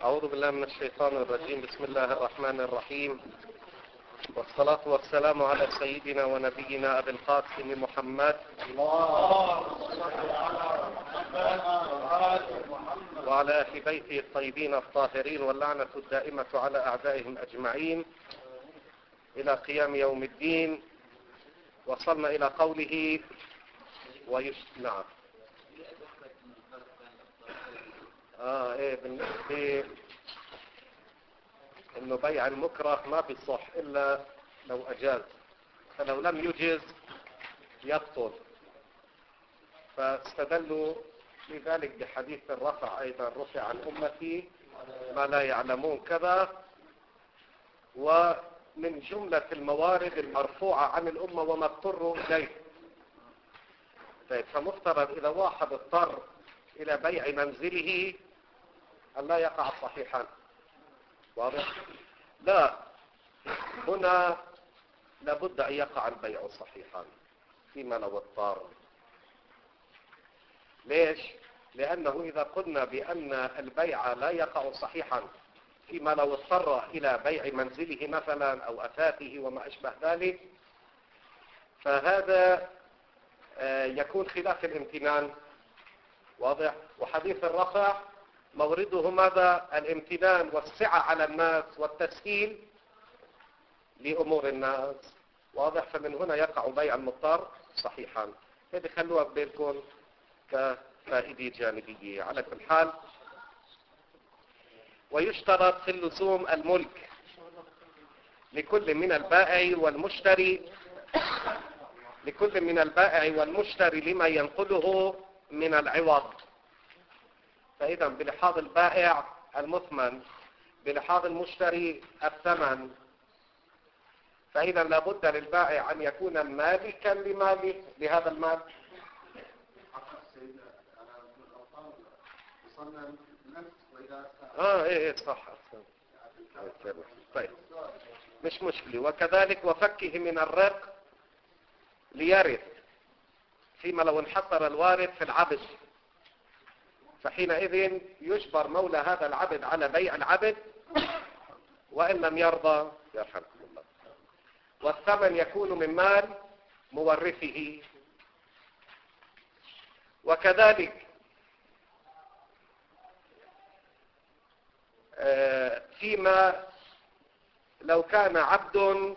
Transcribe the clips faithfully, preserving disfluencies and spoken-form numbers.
أعوذ بالله من الشيطان الرجيم. بسم الله الرحمن الرحيم، والصلاة والسلام على سيدنا ونبينا أبي القاسم محمد وعلى أهل بيته الطيبين الطاهرين، واللعنة الدائمة على أعدائهم أجمعين إلى قيام يوم الدين. وصلنا إلى قوله ويش... نعم آه إيه بالنسبة إنه بيع المكره ما بيصح إلا لو أجاز، فلو لم يجز يبطل. فاستدلوا لذلك بحديث الرفع أيضا: رفع عن أمتي ما لا يعلمون كذا. ومن جملة الموارد المرفوعة عن الأمة وما اضطروا إليه. طيب، فمفترض إذا واحد اضطر إلى بيع منزله أن لا يقع صحيحا. واضح؟ لا، هنا لابد أن يقع البيع صحيحا فيما لو اضطر. ليش؟ لأنه إذا قلنا بأن البيع لا يقع صحيحا فيما لو اضطر إلى بيع منزله مثلا أو أثاثه وما أشبه ذلك، فهذا يكون خلاف الامتنان. واضح؟ وحديث الرفع مورده ماذا؟ الامتنان والسعة على الناس والتسهيل لأمور الناس. واضح؟ فمن هنا يقع بيع المضطر صحيحا. هذه خلوها بينكم كفائدة جانبية. على كل حال، ويشترط في اللزوم الملك لكل من البائع والمشتري لكل من البائع والمشتري لما ينقله من العوض. فإذا بلحاظ البائع المثمن، بلحاظ المشتري الثمن. فإذا لابد للبائع أن يكون مالكا لماله، لهذا المال. اه ايه ايه صح. طيب، مش مشكلة. وكذلك وفكه من الرق ليرث، فيما لو انحصر الوارث في العبد، فحينئذ يجبر مولى هذا العبد على بيع العبد وإن لم يرضى يرحمكم الله. والثمن يكون من مال مورثه. وكذلك فيما لو كان عبد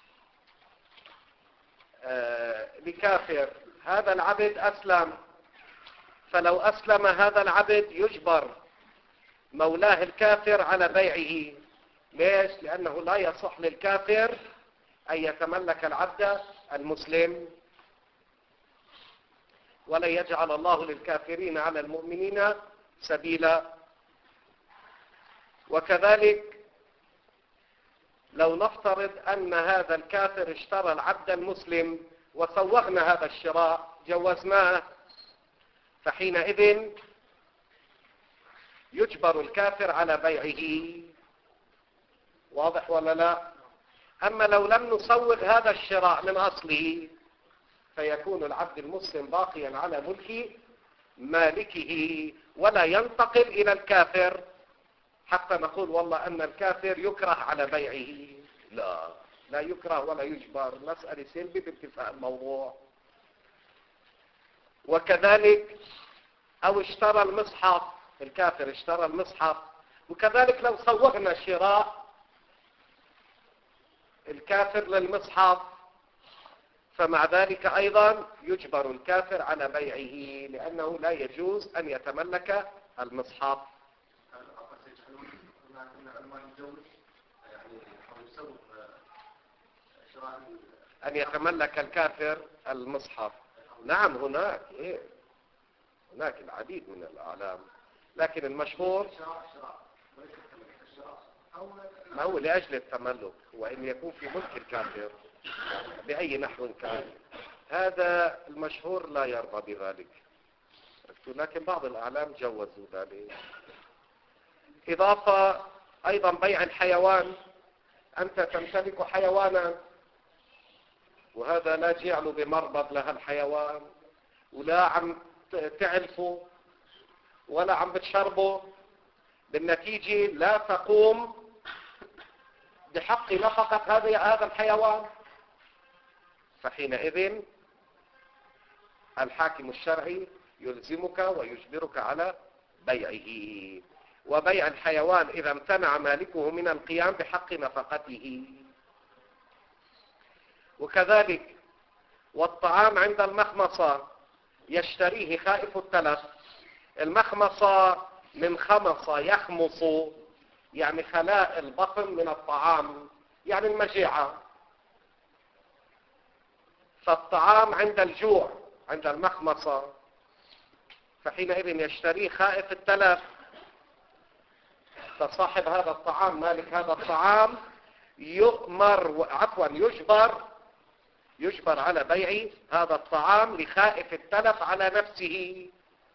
لكافر، هذا العبد أسلم، فلو أسلم هذا العبد يجبر مولاه الكافر على بيعه. ليش؟ لأنه لا يصح للكافر أن يتملك العبد المسلم، ولا يجعل الله للكافرين على المؤمنين سبيلا. وكذلك لو نفترض أن هذا الكافر اشترى العبد المسلم وسوغنا هذا الشراء، جوزناه، فحينئذ يجبر الكافر على بيعه. واضح ولا لا؟ أما لو لم نسوغ هذا الشراء من أصله، فيكون العبد المسلم باقيا على ملك مالكه ولا ينتقل إلى الكافر حتى نقول والله أن الكافر يكره على بيعه. لا، لا يكره ولا يجبر، مسألة سلبي باتفاق الموضوع. وكذلك أو اشترى المصحف، الكافر اشترى المصحف، وكذلك لو سوغنا شراء الكافر للمصحف، فمع ذلك أيضا يجبر الكافر على بيعه، لأنه لا يجوز أن يتملك المصحف. أن يتملك الكافر المصحف. نعم، هناك إيه؟ هناك العديد من الأعلام، لكن المشهور ما هو لأجل التملك، وإن يكون في ملك الكافر بأي نحو كان. هذا المشهور لا يرضى بذلك، لكن بعض الأعلام جوزوا ذلك. إضافة أيضا بيع الحيوان. أنت تمتلك حيوانا، وهذا لا جعل بمربض لها الحيوان، ولا عم تعلفه ولا عم بتشربه، بالنتيجة لا تقوم بحق نفقة هذا هذا الحيوان. فحينئذ الحاكم الشرعي يلزمك ويجبرك على بيعه. وبيع الحيوان إذا امتنع مالكه من القيام بحق نفقته. وكذلك والطعام عند المخمصة يشتريه خائف التلف. المخمصة من خمص يخمص، يعني خلاء البطن من الطعام، يعني المجيعة. فالطعام عند الجوع عند المخمصة، فحينئذ يشتريه خائف التلف. فصاحب هذا الطعام مالك هذا الطعام يؤمر عفوا يجبر يجبر على بيع هذا الطعام لخائف التلف على نفسه.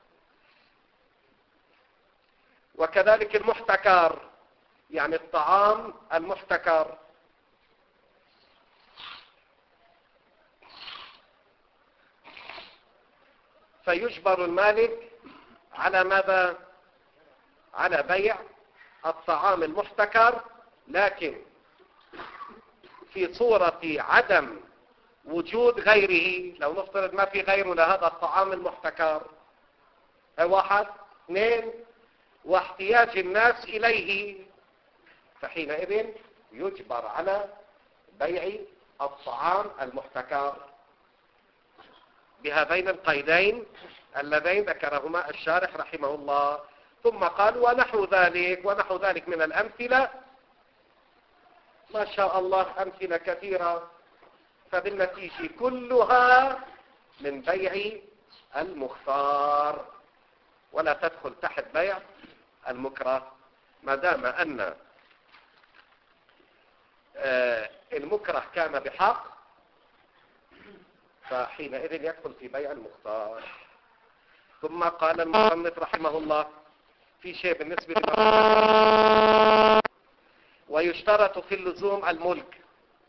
وكذلك المحتكر، يعني الطعام المحتكر. فيجبر المالك على ماذا؟ على بيع الطعام المحتكر، لكن في صورة عدم وجود غيره. لو نفترض ما في غيره لهذا الطعام المحتكر، واحد اثنين، واحتياج الناس إليه، فحينئذ يجبر على بيع الطعام المحتكر بهذين القيدين اللذين ذكرهما الشارح رحمه الله. ثم قال ونحو ذلك ونحو ذلك من الأمثلة، ما شاء الله أمثلة كثيرة. فبالنتيجة كلها من بيع المختار، ولا تدخل تحت بيع المكره، ما دام أن المكره كان بحق، فحينئذ يدخل في بيع المختار. ثم قال المصنف رحمه الله في شيء بالنسبة لما ويشترط في اللزوم الملك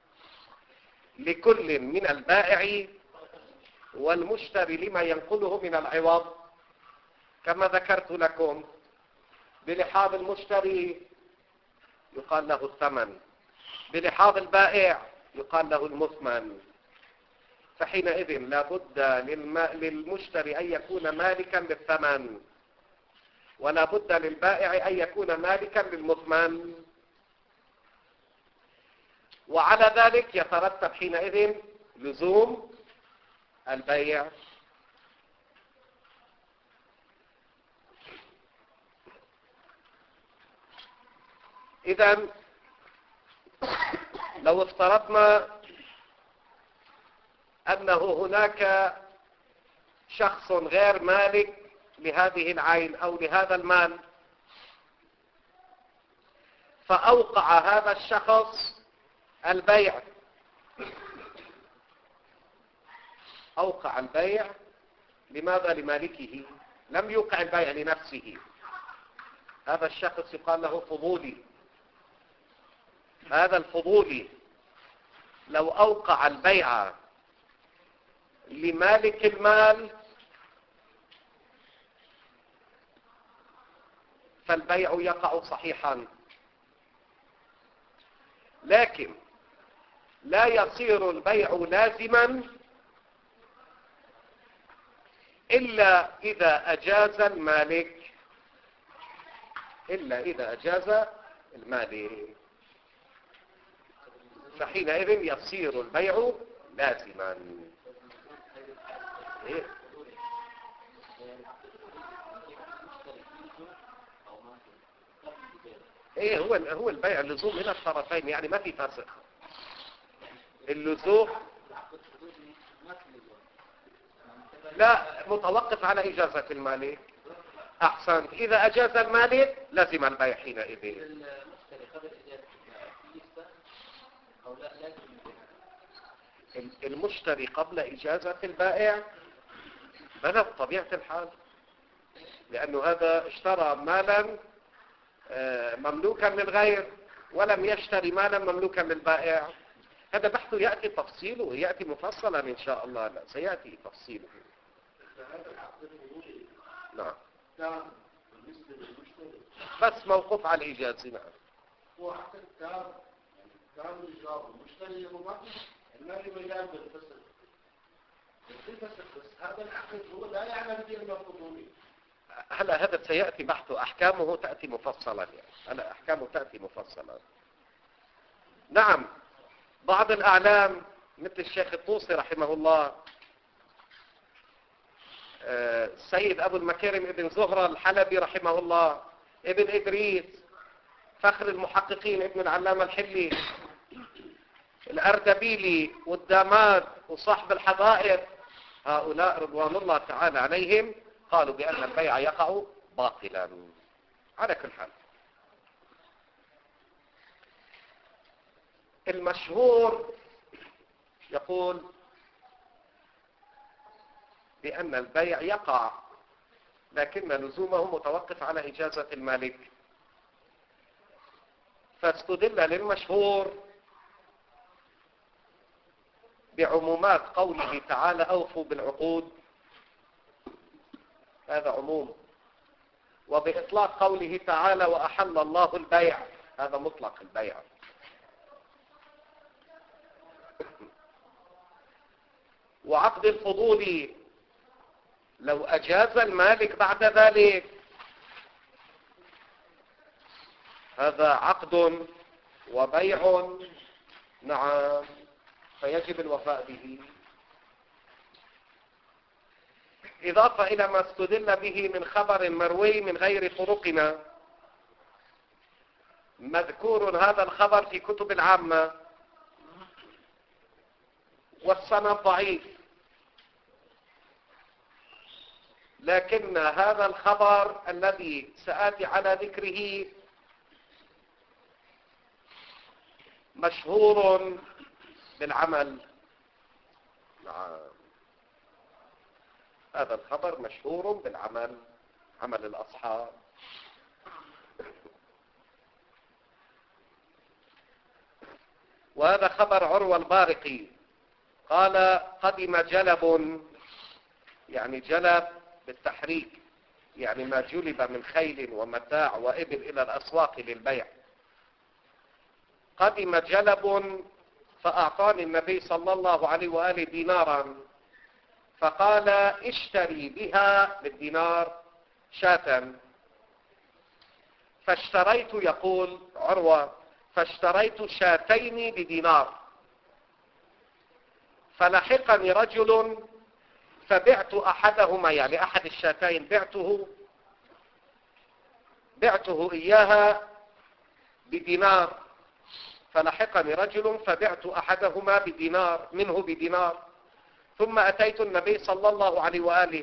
لكل من البائع والمشتري لما ينقله من العوض، كما ذكرت لكم. بلحاظ المشتري يقال له الثمن، بلحاظ البائع يقال له المثمن. فحينئذ لا بد للمشتري أن يكون مالكا للثمن، ولا بد للبائع أن يكون مالكا للمثمن. وعلى ذلك يترتب حينئذ لزوم البيع. إذن لو افترضنا أنه هناك شخص غير مالك لهذه العين أو لهذا المال، فأوقع هذا الشخص البيع، أوقع البيع لماذا؟ لمالكه، لم يوقع البيع لنفسه. هذا الشخص يقال له فضولي. هذا الفضولي لو أوقع البيع لمالك المال فالبيع يقع صحيحا، لكن لا يصير البيع لازما إلا إذا أجاز المالك، إلا إذا أجاز المالك، فحينئذ يصير البيع لازما. إيه؟ ايه هو هو البيع اللزوم من الطرفين، يعني ما في فسخ. اللزوم لا متوقف على إجازة المالك. أحسن، إذا أجاز المالك لازم البيع حينئذ. المشتري قبل إجازة البائع بلى بطبيعة الحال، لأنه هذا اشترى مالا مملوكا للغير ولم يشتري مالا مملوكا للبائع. هذا بحث يأتي تفصيله، يأتي مفصلا إن شاء الله، لا سيأتي تفصيله. هذا العقد الفضولي نعم كان بالنسبة للمشتري بس موقوف على الإجاز. نعم. هو حتى الكتاب كانوا يجابوا مشتري يومات النبي ميلان بالفسد بالفسد بس هذا العقد هو لا يعلم بأنه فضولي. هلا هذا سيأتي بحثه، أحكامه تأتي مفصلا يعني. هلا أحكامه تأتي مفصلا. نعم. بعض الأعلام مثل الشيخ الطوسي رحمه الله، السيد أبو المكارم ابن زهرة الحلبي رحمه الله، ابن إدريس، فخر المحققين ابن العلامة الحلي، الأردبيلي والداماد وصاحب الحظائر، هؤلاء رضوان الله تعالى عليهم قالوا بأن البيع يقع باطلا. على كل حال المشهور يقول بأن البيع يقع، لكن لزومه متوقف على إجازة المالك، فاستدل للمشهور بعمومات قوله تعالى أوفوا بالعقود، هذا عموم، وبإطلاق قوله تعالى وأحل الله البيع، هذا مطلق البيع. وعقد الفضول لو أجاز المالك بعد ذلك هذا عقد وبيع، نعم، فيجب الوفاء به. إضافة إلى ما استدل به من خبر مروي من غير طرقنا، مذكور هذا الخبر في كتب العامة والسند ضعيف، لكن هذا الخبر الذي سآتي على ذكره مشهور بالعمل. نعم، هذا الخبر مشهور بالعمل، عمل الأصحاب. وهذا خبر عروة البارقي قال قدم جلب، يعني جلب بالتحريك، يعني ما جلب من خيل ومتاع وإبل إلى الأسواق للبيع. قدم جلب فأعطاني النبي صلى الله عليه وآله دينارا، فقال اشتري بها بالدينار شاة، فاشتريت، يقول عروة، فاشتريت شاتين بدينار، فلحقني رجل فبعت أحدهما، يعني أحد الشاتين بعته بعته إياها بدينار، فلحقني رجل فبعت أحدهما بدينار منه بدينار، ثم أتيت النبي صلى الله عليه وآله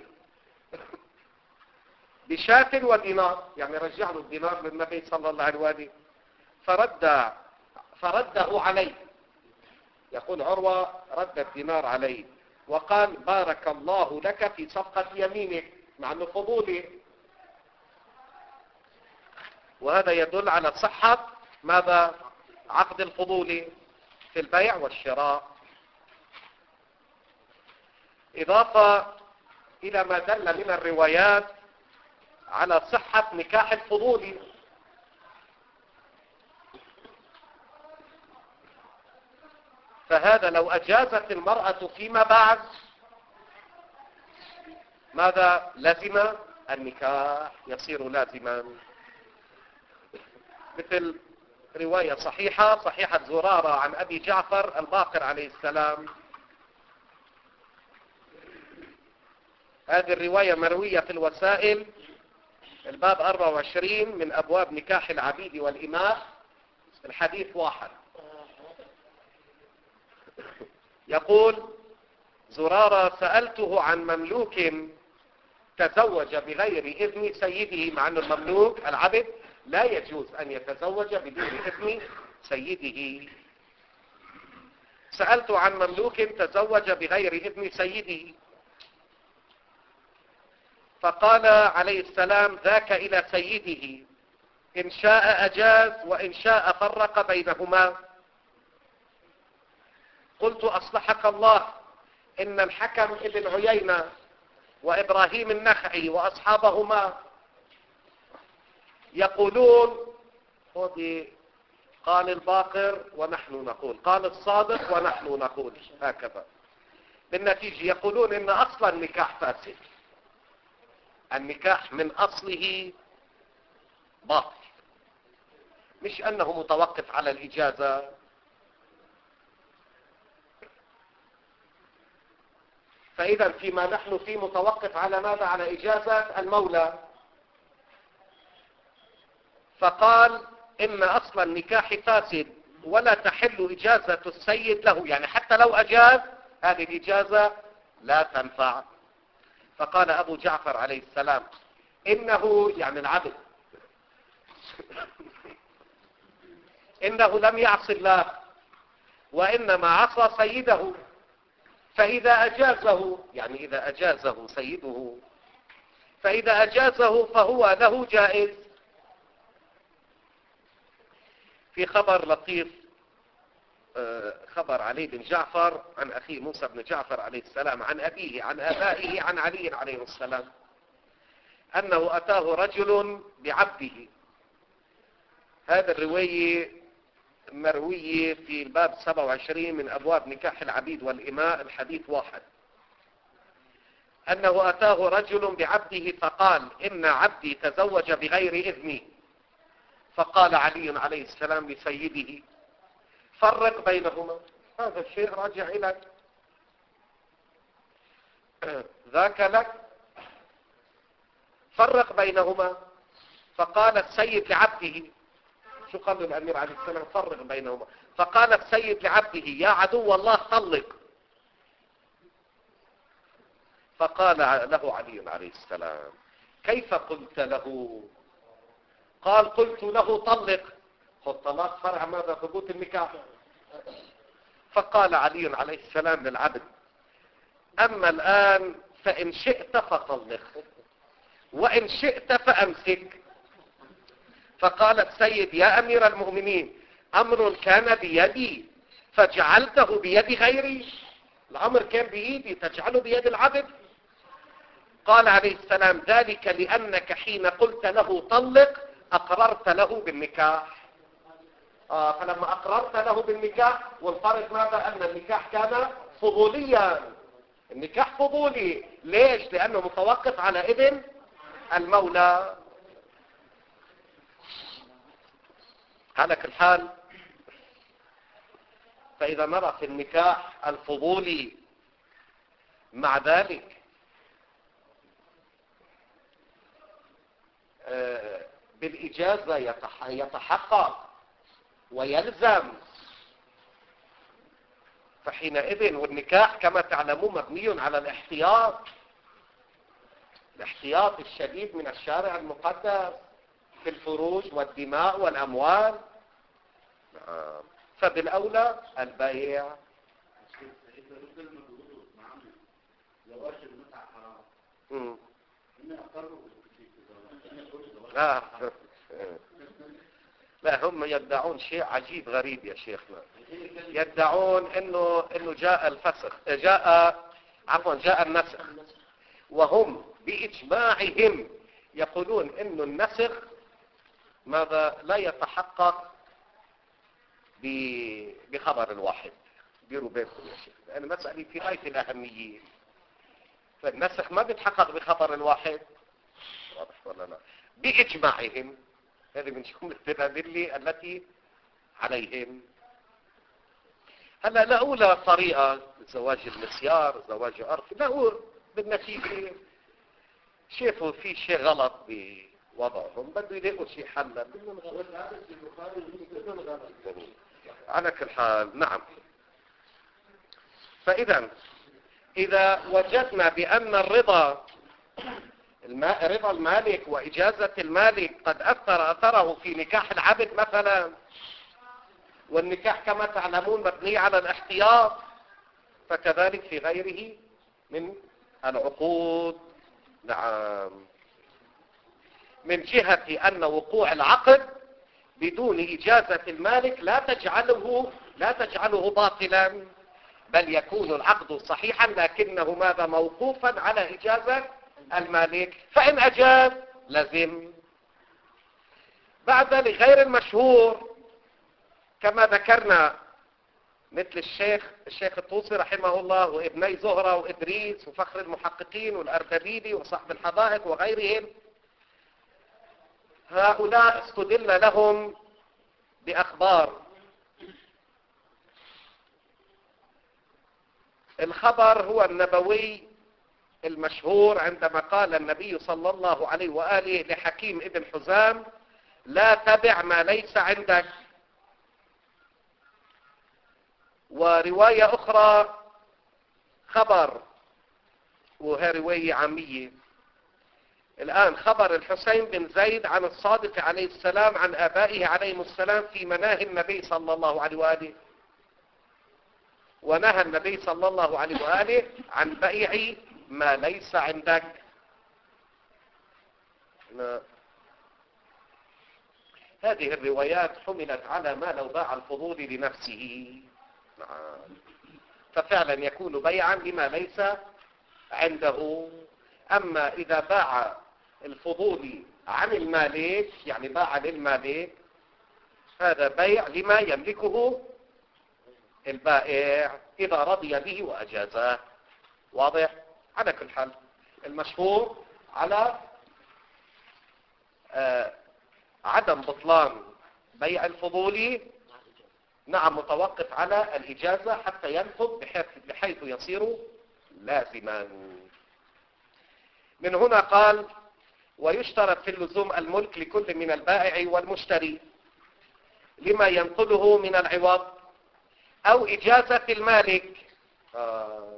بشاة ودينار، يعني رجع له الدينار للنبي صلى الله عليه وآله، فرد فرده علي، يقول عروة رد الدينار علي وقال بارك الله لك في صفقة يمينك، مع أنه فضولي. وهذا يدل على صحة ماذا؟ عقد الفضول في البيع والشراء. إضافة إلى ما دل من الروايات على صحة نكاح الفضول، فهذا لو أجازت المرأة فيما بعد ماذا؟ لزم النكاح، يصير لازما. مثل رواية صحيحة صحيحة زرارة عن أبي جعفر الباقر عليه السلام، هذه الرواية مروية في الوسائل، الباب أربعة وعشرين من أبواب نكاح العبيد والإماء، الحديث واحد. يقول زرارة سألته عن مملوك تزوج بغير إذن سيده، مع أن المملوك العبد لا يجوز أن يتزوج بدون إذن سيده. سألت عن مملوك تزوج بغير إذن سيده، فقال عليه السلام ذاك إلى سيده، إن شاء أجاز وإن شاء فرق بينهما. قلت أصلحك الله، إن الحكم ابن عيينة وإبراهيم النخعي وأصحابهما يقولون خذي قال الباقر ونحن نقول، قال الصادق ونحن نقول، هكذا. بالنتيجة يقولون إن أصل النكاح فاسد، النكاح من أصله باطل، مش أنه متوقف على الإجازة. فإذا فيما نحن فيه متوقف على ماذا؟ على إجازة المولى. فقال إن أصل النكاح فاسد ولا تحل إجازة السيد له، يعني حتى لو أجاز هذه الإجازة لا تنفع. فقال أبو جعفر عليه السلام إنه، يعني العبد، إنه لم يعص الله وإنما عصى سيده، فإذا أجازه، يعني إذا أجازه سيده، فإذا أجازه فهو له جائز. في خبر لطيف، خبر علي بن جعفر عن أخيه موسى بن جعفر عليه السلام عن أبيه عن آبائه عن علي عليه السلام أنه أتاه رجل بعبده. هذا الرواية مروية في الباب سبعة وعشرين من أبواب نكاح العبيد والإماء، الحديث واحد. أنه أتاه رجل بعبده فقال إن عبدي تزوج بغير إذني. فقال علي عليه السلام لسيده فرق بينهما، هذا الشيء راجع إليك، ذاك لك، فرق بينهما. فقال السيد لعبده، شو قال الأمير عليه السلام؟ فرق بينهما. فقال السيد لعبده يا عدو الله طلق. فقال له علي عليه السلام كيف قلت له؟ قال قلت له طلق. فالطلاق فرع ماذا؟ ثبوت النكاح. فقال علي عليه السلام للعبد أما الآن فإن شئت فطلق وإن شئت فأمسك. فقال السيد يا أمير المؤمنين أمر كان بيدي فجعلته بيد غيري؟ الأمر كان بيدي تجعله بيد العبد؟ قال عليه السلام ذلك لأنك حين قلت له طلق أقررت له بالنكاح. آه فلما أقررت له بالنكاح، والفرق ماذا؟ أن النكاح كان فضوليا، النكاح فضولي. ليش؟ لأنه متوقف على إذن المولى. على كل حال، فإذا نرى في النكاح الفضولي مع ذلك آه بالإجازة يتحقق ويلزم، فحينئذ والنكاح كما تعلمون مبني على الاحتياط، الاحتياط الشديد من الشارع المقدس في الفروج والدماء والأموال. فبالأولى البيع. لا لا هم يدعون شيء عجيب غريب يا شيخنا، يدعون انه انه جاء الفسخ، جاء عفوا جاء النسخ، وهم باجماعهم يقولون انه النسخ ماذا لا يتحقق بخبر الواحد. ديروا بالكم يا شيخ، لان مسألة في غاية الأهمية. فالنسخ ما بيتحقق بخبر الواحد، واضح ولا لا؟ باجماعهم. هذه من جملة الأدلة التي عليهم. هلا لأولى طريقة زواج المسيار، زواج عرف، لا بالنتيجة شافوا في شيء غلط بوضعهم، بده يلاقوا شيء حل. على كل حال نعم. فإذا إذا وجدنا بأن الرضا رضا المالك وإجازة المالك قد أثر أثره في نكاح العبد مثلا، والنكاح كما تعلمون مبني على الاحتياط، فكذلك في غيره من العقود. نعم. من جهة أن وقوع العقد بدون إجازة المالك لا تجعله لا تجعله باطلا، بل يكون العقد صحيحا لكنه ماذا؟ موقوفا على إجازة المالك. فإن أجاز لزم. بعد ذلك غير المشهور كما ذكرنا مثل الشيخ الشيخ الطوسي رحمه الله وابني زهرة وإدريس وفخر المحققين والأردبيلي وصاحب الحدائق وغيرهم، هؤلاء استدل لهم بأخبار. الخبر هو النبوي المشهور عندما قال النبي صلى الله عليه وآله لحكيم ابن حزام: لا تبع ما ليس عندك. ورواية أخرى خبر، وهي رواية عامية. الآن خبر الحسين بن زيد عن الصادق عليه السلام عن آبائه عليهم السلام في مناهي النبي صلى الله عليه وآله، ونهى النبي صلى الله عليه وآله عن بيع ما ليس عندك. هذه الروايات حملت على ما لو باع الفضول لنفسه، ففعلا يكون بيعا لما ليس عنده. أما إذا باع الفضول عن المالك، يعني باع للمالك، هذا بيع لما يملكه البائع إذا رضي به وأجازاه. واضح؟ على كل حال المشهور على آه عدم بطلان بيع الفضولي، نعم، متوقف على الإجازة حتى ينفذ بحيث, بحيث يصير لازما. من هنا قال: ويشترط في اللزوم الملك لكل من البائع والمشتري لما ينقله من العوض أو إجازة المالك. آه.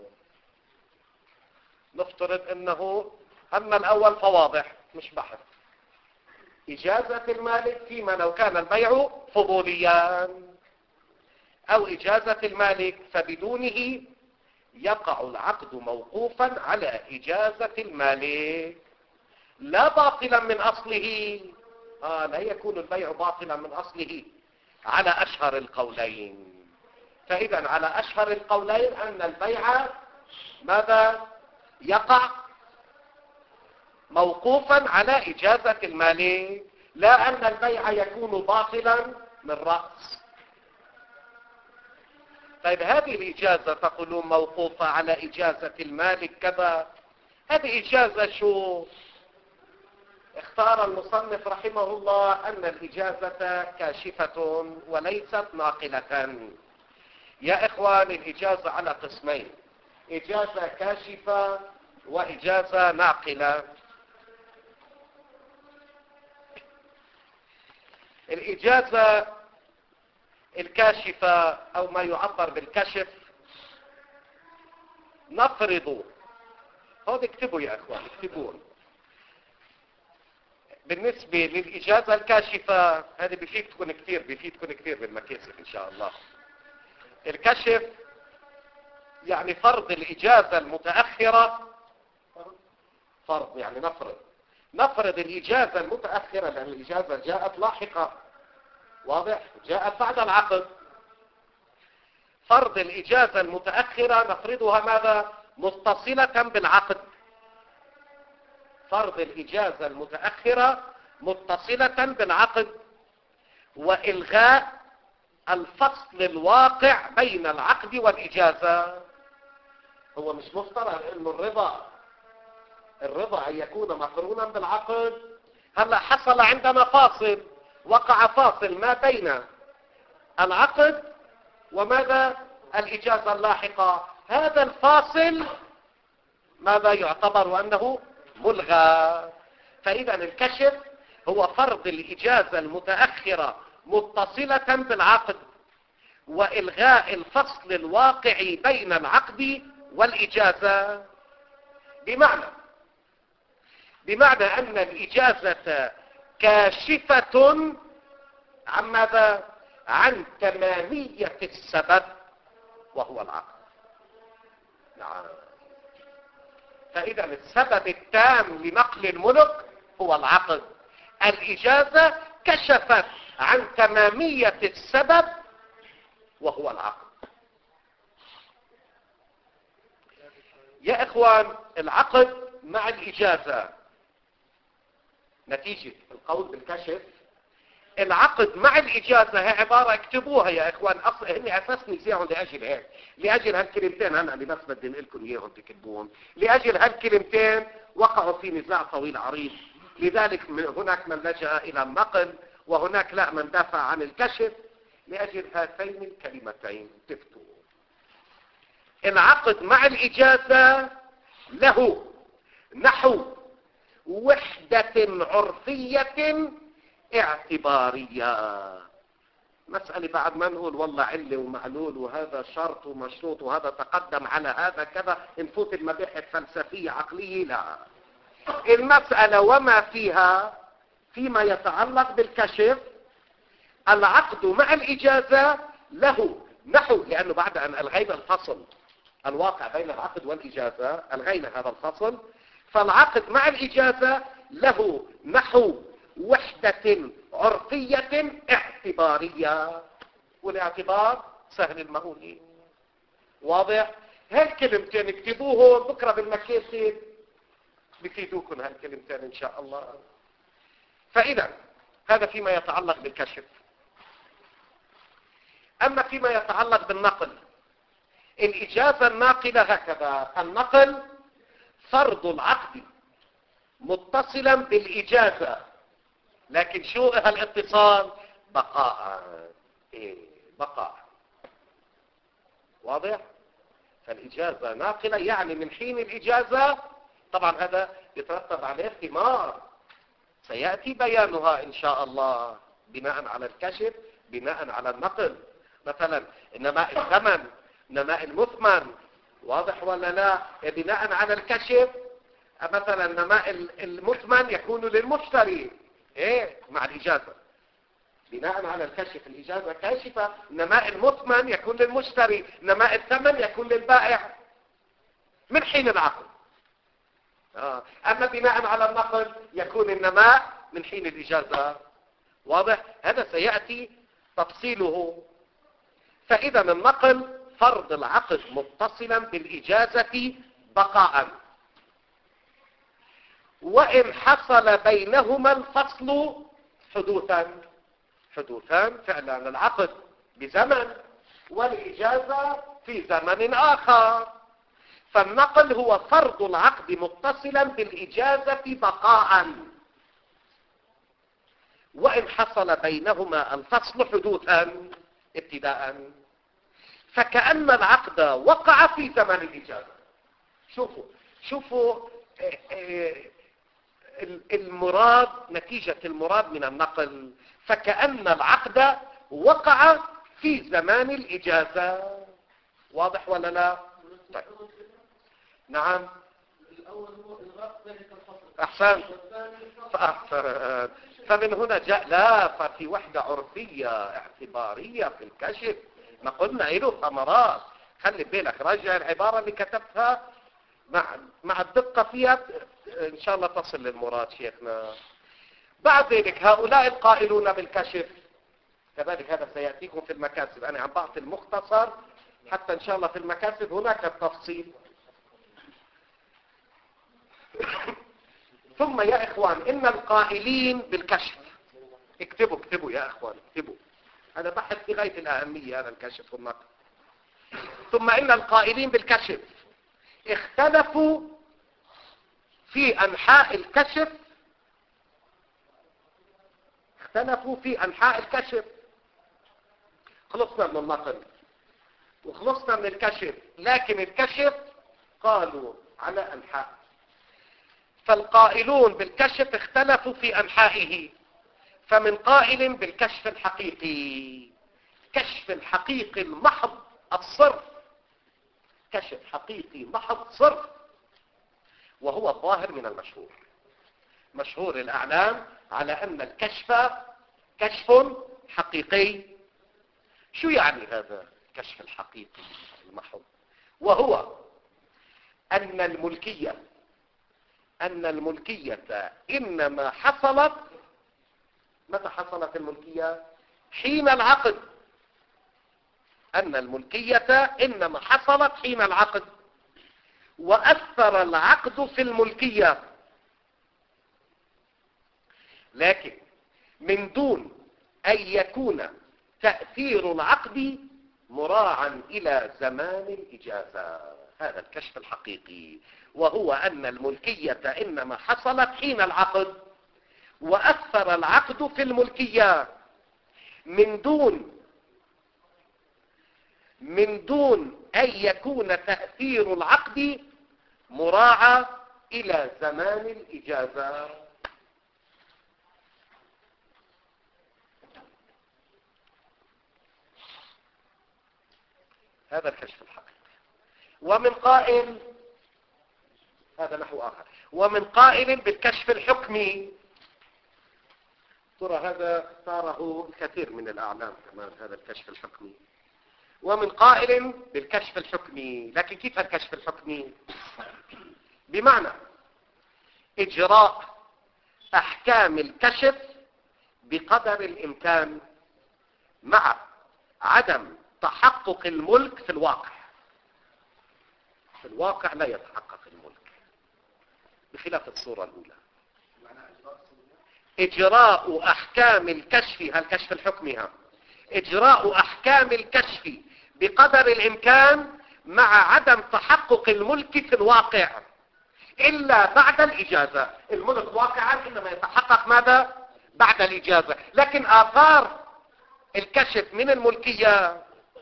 نفترض أنه أما الأول فواضح مش بحث، إجازة المالك فيما لو كان البيع فضوليا، أو إجازة المالك فبدونه يقع العقد موقوفا على إجازة المالك لا باطلا من أصله. آه لا يكون البيع باطلا من أصله على أشهر القولين. فإذا على أشهر القولين أن البيع ماذا يقع موقوفا على إجازة المالك، لا أن البيع يكون باطلا من رأس. طيب هذه الإجازة تقولون موقوفة على إجازة المالك كذا، هذه إجازة شو؟ اختار المصنف رحمه الله أن الإجازة كاشفة وليست ناقلة. يا إخوان الإجازة على قسمين: إجازة كاشفة وإجازة ناقلة. الإجازة الكاشفة أو ما يعبر بالكشف، نفرض، هذا اكتبوا يا أخوان اكتبون، بالنسبة للإجازة الكاشفة هذه بفيدكم كثير بفيدكم كثير بالمكاسب إن شاء الله. الكشف يعني فرض الإجازة المتأخرة، فرض يعني نفرض نفرض الإجازة المتأخرة، لأن الإجازة جاءت لاحقة، واضح، جاءت بعد العقد. فرض الإجازة المتأخرة نفرضها ماذا؟ متصلة بالعقد. فرض الإجازة المتأخرة متصلة بالعقد، وإلغاء الفصل الواقع بين العقد والإجازة. هو مش مفترض إنه الرضا الرضا أن يكون مقرونا بالعقد؟ هلا حصل عندنا فاصل، وقع فاصل ما بين العقد وماذا؟ الإجازة اللاحقة. هذا الفاصل ماذا يعتبر أنه ملغى. فإذا الكشف هو فرض الإجازة المتأخرة متصلة بالعقد، وإلغاء الفصل الواقع بين العقد والإجازة. بمعنى بمعنى أن الإجازة كاشفة عن ماذا؟ عن تمامية السبب وهو العقد. نعم. فإذا السبب التام لنقل الملك هو العقد. الإجازة كشفت عن تمامية السبب وهو العقد. يا إخوان العقد مع الإجازة نتيجة القول بالكشف العقد مع الإجازة هي عبارة، اكتبوها يا إخوان، أصل هن أساس نزاعهم لأجل هيك، لأجل هالكلمتين أنا اللي بس بدي لكم إياهم تكتبون، لأجل هالكلمتين وقعوا في نزاع طويل عريض. لذلك هناك من لجأ إلى النقل، وهناك لا من دافع عن الكشف لأجل هاتين الكلمتين. تفتوا العقد مع الإجازة له نحو وحدة عرفية اعتبارية. مسألة بعد ما نقول والله علة ومعلول وهذا شرط ومشروط وهذا تقدم على هذا كذا نفوت المباحث فلسفية عقلية، لا. المسألة وما فيها فيما يتعلق بالكشف، العقد مع الإجازة له نحو، لأنه بعد أن ألغينا الفصل الواقع بين العقد والإجازة، ألغينا هذا الفصل، فالعقد مع الإجازة له نحو وحدة عرفية اعتبارية، والاعتبار سهل المهول. واضح؟ هالكلمتين اكتبوهم بكرة بالمكاتب بفيدوكم هالكلمتين إن شاء الله. فإذا هذا فيما يتعلق بالكشف. أما فيما يتعلق بالنقل، الإجازة الناقلة هكذا: النقل فرض العقد متصلا بالإجازة، لكن شو هالاتصال؟ بقاء. إيه بقاء. واضح؟ فالإجازة ناقلة يعني من حين الإجازة، طبعا هذا يترتب عليه ثمار سيأتي بيانها إن شاء الله بناء على الكشف، بناء على النقل. مثلا النماء الثمن، نماء المثمن، واضح ولا لا؟ بناء على الكشف مثلا النماء المثمن يكون للمشتري ايه مع الإجازة، بناء على الكشف الإجازة كاشفة، نماء المثمن يكون للمشتري، نماء الثمن يكون للبائع من حين العقد. آه. أما بناء على النقل يكون النماء من حين الإجازة. واضح؟ هذا سيأتي تفصيله. فإذا النقل فرض العقد متصلا بالإجازة بقاء، وإن حصل بينهما الفصل حدوثا. حدوثان فعلا، العقد بزمن والإجازة في زمن آخر. فالنقل هو فرض العقد متصلا بالإجازة بقاء، وإن حصل بينهما الفصل حدوثا ابتداء، فكأن العقد وقع في زمن الإجازة. شوفوا شوفوا المراد، نتيجة المراد من النقل، فكأن العقد وقع في زمان الإجازة. واضح ولا لا؟ طيب. نعم. أحسن. فأحسن. فمن هنا جاء لا، ففي وحدة عرفية اعتبارية في الكشف. ما قلنا له ثمرات، خلي بالك راجع العبارة اللي كتبتها مع مع الدقة فيها إن شاء الله تصل للمراد شيخنا. بعد ذلك هؤلاء القائلون بالكشف كذلك، هذا سيأتيكم في المكاسب، أنا عم بعطي المختصر حتى إن شاء الله في المكاسب هناك التفصيل. ثم يا إخوان إن القائلين بالكشف، اكتبوا اكتبوا يا إخوان اكتبوا، هذا بحث في غاية الأهمية هذا الكشف والنقل. ثم إن القائلين بالكشف اختلفوا في أنحاء الكشف، اختلفوا في أنحاء الكشف. خلصنا من النقل وخلصنا من الكشف، لكن الكشف قالوا على أنحاء. فالقائلون بالكشف اختلفوا في أنحائه، فمن قائل بالكشف الحقيقي، كشف الحقيقي المحض الصرف، كشف حقيقي محض صرف، وهو الظاهر من المشهور. مشهور الأعلام على أن الكشف كشف حقيقي. شو يعني هذا الكشف الحقيقي المحض؟ وهو أن الملكية أن الملكية إنما حصلت، متى حصلت الملكية؟ حين العقد. أن الملكية إنما حصلت حين العقد، وأثر العقد في الملكية، لكن من دون أن يكون تأثير العقد مراعا إلى زمان الإجازة. هذا الكشف الحقيقي، وهو أن الملكية إنما حصلت حين العقد، وأثر العقد في الملكية من دون من دون أن يكون تأثير العقد مراعى إلى زمان الإجازة. هذا الكشف الحقيقي. ومن قائل، هذا نحو آخر، ومن قائل بالكشف الحكمي. ترى هذا صاره الكثير من الأعلام كمان، هذا الكشف الحكمي. ومن قائل بالكشف الحكمي. لكن كيف الكشف الحكمي؟ بمعنى إجراء أحكام الكشف بقدر الإمكان مع عدم تحقق الملك في الواقع. في الواقع لا يتحقق الملك بخلاف الصورة الأولى. إجراء أحكام الكشف، الكشف الحكمي ها إجراء أحكام الكشف بقدر الإمكان مع عدم تحقق الملك في الواقع إلا بعد الإجازة. الملك واقعا إنما يتحقق ماذا؟ بعد الإجازة. لكن آثار الكشف من الملكية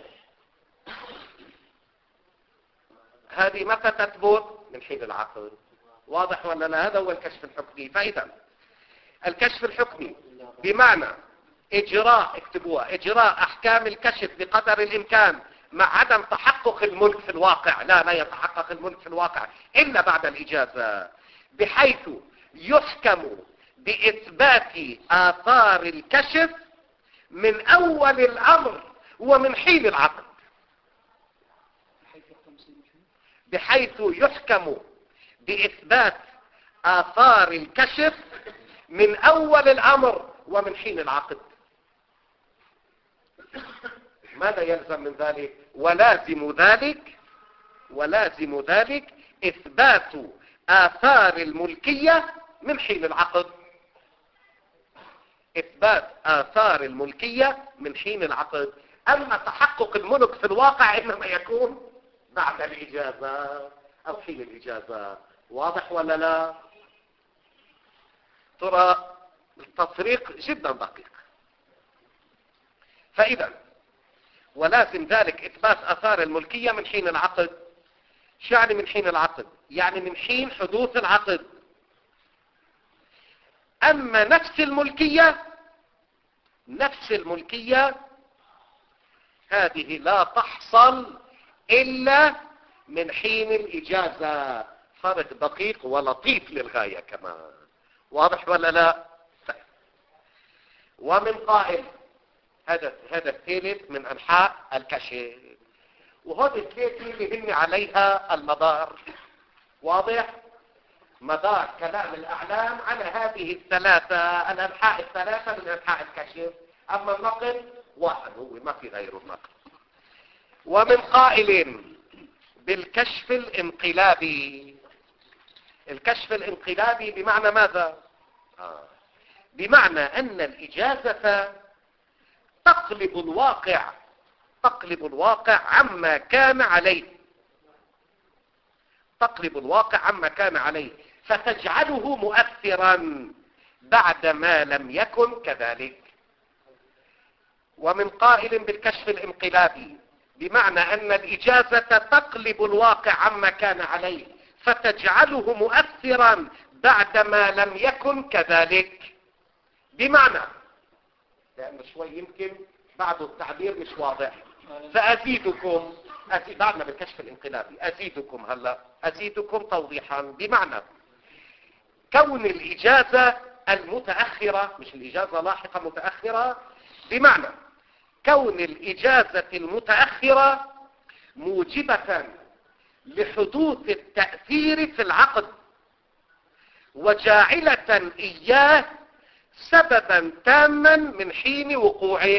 هذه متى تثبت؟ من حين العقد. واضح ولا لا؟ هذا هو الكشف الحكمي. فإذا الكشف الحكمي بمعنى إجراء، اكتبوها، إجراء أحكام الكشف بقدر الإمكان مع عدم تحقق الملك في الواقع. لا لا يتحقق الملك في الواقع إلا بعد الإجازة، بحيث يحكم بإثبات آثار الكشف من أول الأمر ومن حين العقد. بحيث يحكم بإثبات آثار الكشف من أول الأمر ومن حين العقد. ماذا يلزم من ذلك؟ ولازم ذلك ولازم ذلك إثبات آثار الملكية من حين العقد. إثبات آثار الملكية من حين العقد. أما تحقق الملك في الواقع إنما يكون بعد الإجازة أو حين الإجازة. واضح ولا لا؟ ترى التفريق جدا دقيق. فإذا ولازم ذلك إثبات آثار الملكية من حين العقد. شو يعني من حين العقد؟ يعني من حين حدوث العقد. أما نفس الملكية نفس الملكية هذه لا تحصل إلا من حين الإجازة. فرق دقيق ولطيف للغاية كمان. واضح ولا لا؟ ومن قائل، هذا هذا الثالث من أنحاء الكشف، وهذه الثلاثة اللي هن عليها المدار. واضح؟ مدار كلام الأعلام على هذه الثلاثة الأنحاء الثلاثة من أنحاء الكشف. أما النقل واحد هو، ما في غيره النقل. ومن قائل بالكشف الانقلابي. الكشف الانقلابي بمعنى ماذا؟ آه. بمعنى أن الإجازة تقلب الواقع تقلب الواقع عما كان عليه تقلب الواقع عما كان عليه فتجعله مؤثرا بعد ما لم يكن كذلك. ومن قائل بالكشف الانقلابي بمعنى أن الإجازة تقلب الواقع عما كان عليه فتجعله مؤثرا بعد ما لم يكن كذلك. بمعنى، لأنه شوي يمكن بعض التعبير مش واضح، فأزيدكم أزيد بعدنا بالكشف الانقلابي أزيدكم هلا أزيدكم توضيحا. بمعنى كون الإجازة المتأخرة، مش الإجازة لاحقة متأخرة، بمعنى كون الإجازة المتأخرة موجبة لحدوث التأثير في العقد وجاعلة إياه سببا تاما من حين وقوعه.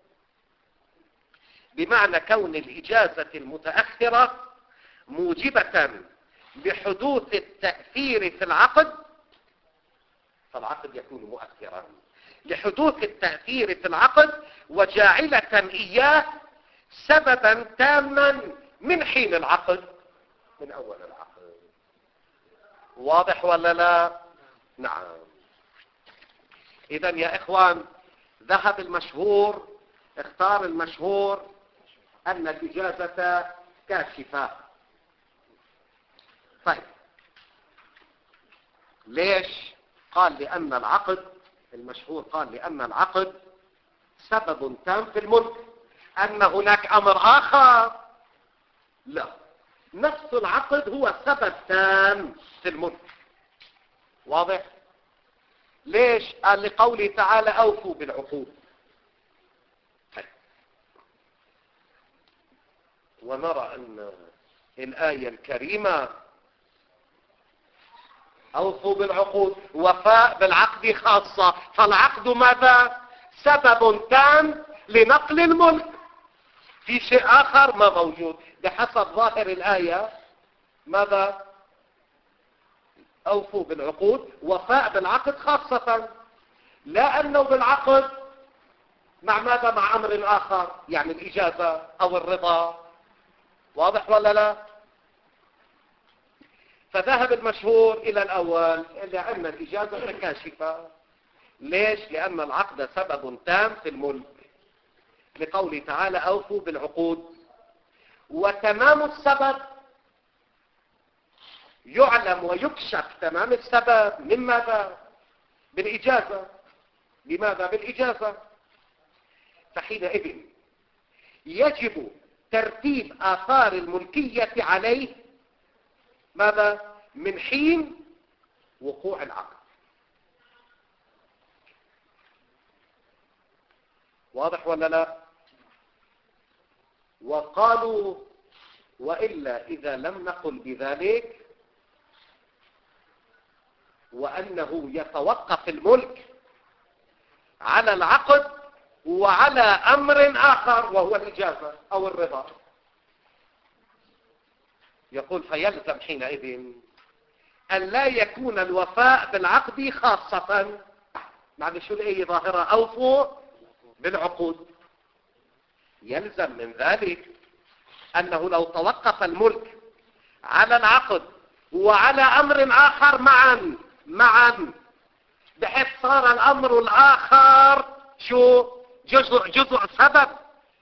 بمعنى كون الإجازة المتأخرة موجبة لحدوث التأثير في العقد فالعقد يكون مؤثرا. لحدوث التأثير في العقد وجاعلة إياه سببا تاما من حين العقد، من أول العقد. واضح ولا لا؟ نعم. إذن يا إخوان، ذهب المشهور، اختار المشهور أن الإجازة كاشفة. طيب ليش؟ قال لأن العقد، المشهور قال لأن العقد سبب تام في الملك. أن هناك أمر آخر؟ لا، نفس العقد هو سبب تام في الملك. واضح؟ ليش؟ قال لقوله تعالى أوفوا بالعقود. ونرى أن الآية الكريمة أوفوا بالعقود، وفاء بالعقد خاصة، فالعقد ماذا؟ سبب تام لنقل الملك. في شيء آخر ما موجود بحسب ظاهر الآية. ماذا؟ أوفوا بالعقود، وفاء بالعقد خاصة، لا أنه بالعقد مع ماذا؟ مع أمر آخر، يعني الإجازة أو الرضا. واضح ولا لا؟ فذهب المشهور إلى الأول، لأن الإجازة كاشفة. ليش؟ لأن العقد سبب تام في الملك، لقوله تعالى أوفوا بالعقود. وتمام السبب يعلم ويكشف، تمام السبب من ماذا؟ بالإجازة. لماذا؟ بالإجازة. فحينئذ يجب ترتيب آثار الملكية عليه ماذا؟ من حين وقوع العقد. واضح ولا لا؟ وقالوا وإلا إذا لم نقل بذلك وأنه يتوقف الملك على العقد وعلى أمر آخر وهو الإجازة أو الرضا، يقول فيلزم حينئذ أن لا يكون الوفاء بالعقد خاصة. معنى شو الآية ظاهرة أوفوا بالعقود. يلزم من ذلك أنه لو توقف الملك على العقد وعلى أمر آخر معا معا بحيث صار الأمر الآخر شو؟ جزء, جزء سبب،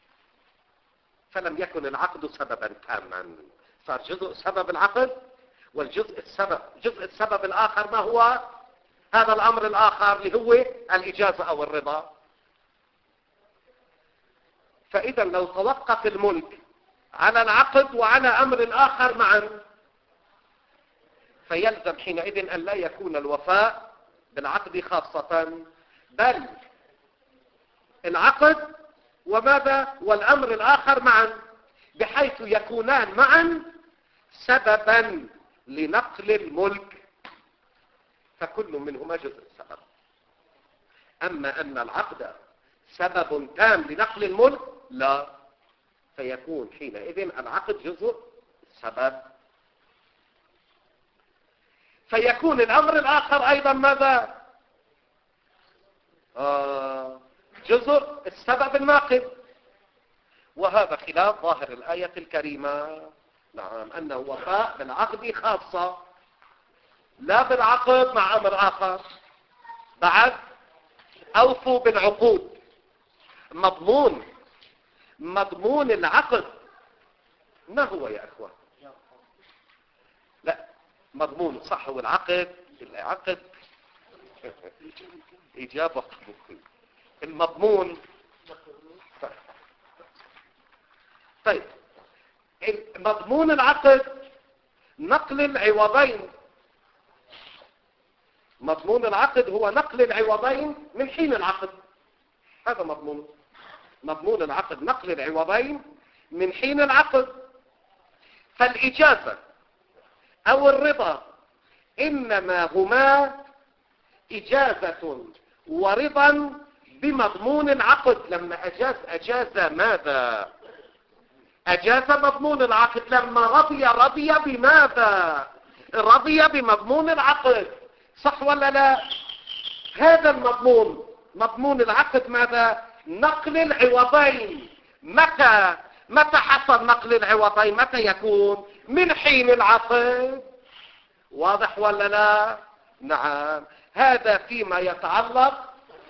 فلم يكن العقد سببا تاما، صار جزء سبب العقد والجزء السبب جزء السبب الآخر ما هو؟ هذا الأمر الآخر اللي هو الإجازة أو الرضا. فإذا لو توقف الملك على العقد وعلى أمر آخر معا فيلزم حينئذ أن لا يكون الوفاء بالعقد خاصة، بل العقد وماذا؟ والأمر الآخر معا، بحيث يكونان معا سببا لنقل الملك، فكل منهما جزء سبب. أما أن العقد سبب تام لنقل الملك لا، فيكون حينئذ العقد جزء سبب، فيكون الأمر الآخر أيضا ماذا؟ آه جزء السبب الناقل. وهذا خلاف ظاهر الآية الكريمة. نعم، أنه وفاء بالعقد خاصة، لا بالعقد مع أمر آخر. بعد أوفوا بالعقود، مضمون مضمون العقد ما هو يا أخوان؟ لا، مضمون صح هو العقد. العقد إجابة المضمون. طيب مضمون العقد نقل العوضين. مضمون العقد هو نقل العوضين من حين العقد، هذا مضمون. مضمون العقد نقل العوضين من حين العقد. فالإجازة أو الرضا إنما هما إجازة ورضا بمضمون العقد. لما أجاز أجاز ماذا؟ أجاز مضمون العقد. لما رضي رضي بماذا؟ رضي بمضمون العقد. صح ولا لا؟ هذا المضمون مضمون العقد ماذا؟ نقل العوضين. متى متى حصل نقل العوضين؟ متى يكون؟ من حين العقد. واضح ولا لا؟ نعم. هذا فيما يتعلق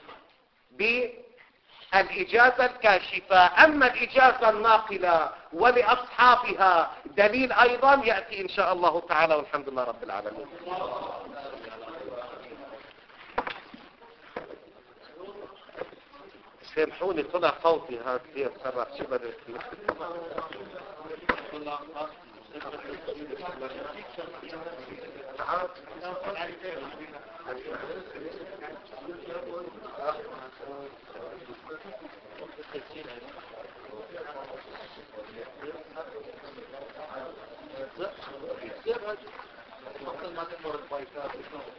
بالإجازة الكاشفة. أما الإجازة الناقلة ولأصحابها دليل أيضا يأتي إن شاء الله تعالى، والحمد لله رب العالمين. سامحوني طلع صوتي هذا كثير سرع شبه ما تمر البايكات